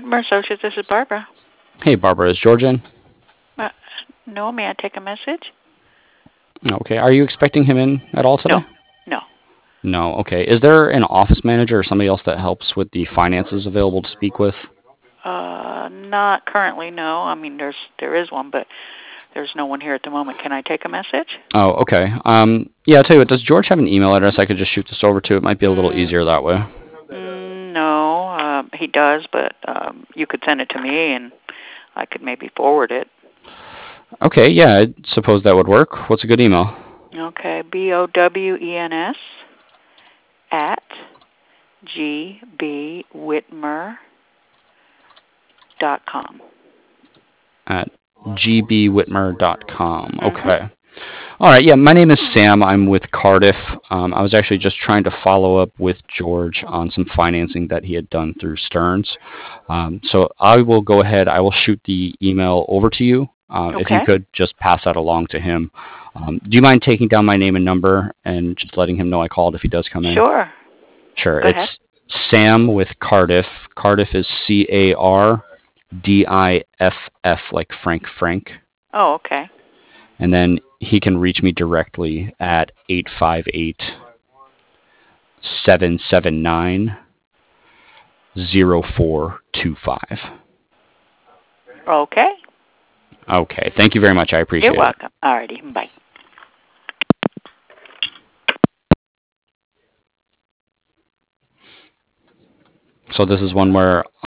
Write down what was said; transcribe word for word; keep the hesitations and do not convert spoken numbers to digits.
Whitmer Associates, this is Barbara. Hey, Barbara, is George in? Uh, no, may I take a message? Okay. Are you expecting him in at all today? No, no. No. Okay. Is there an office manager or somebody else that helps with the finances available to speak with? Uh, not currently, no. I mean, there's there is one, but there's no one here at the moment. Can I take a message? Oh, okay. Um, yeah, I'll tell you what, does George have an email address I could just shoot this over to? It might be a little Mm, easier that way. mm, no, uh, he does, but um, you could send it to me, and I could maybe forward it. Okay, yeah, I suppose that would work. What's a good email? Okay, B O W E N S at G B Whitmer dot com. At g b whitmer dot com. Mm-hmm. Okay. All right, yeah, my name is Sam. I'm with Cardiff. Um, I was actually just trying to follow up with George on some financing that he had done through Stearns. Um, so I will go ahead. I will shoot the email over to you. Uh, if you Okay. could just pass that along to him. Um, do you mind taking down my name and number and just letting him know I called if he does come in? Sure. Sure. Go ahead. It's Sam with Cardiff. Cardiff is C A R D I F F, like Frank Frank. Oh, okay. And then he can reach me directly at eight five eight, seven seven nine, zero four two five. Okay. Okay. Thank you very much. I You're appreciate it. welcome. Alrighty. Bye. So this is one where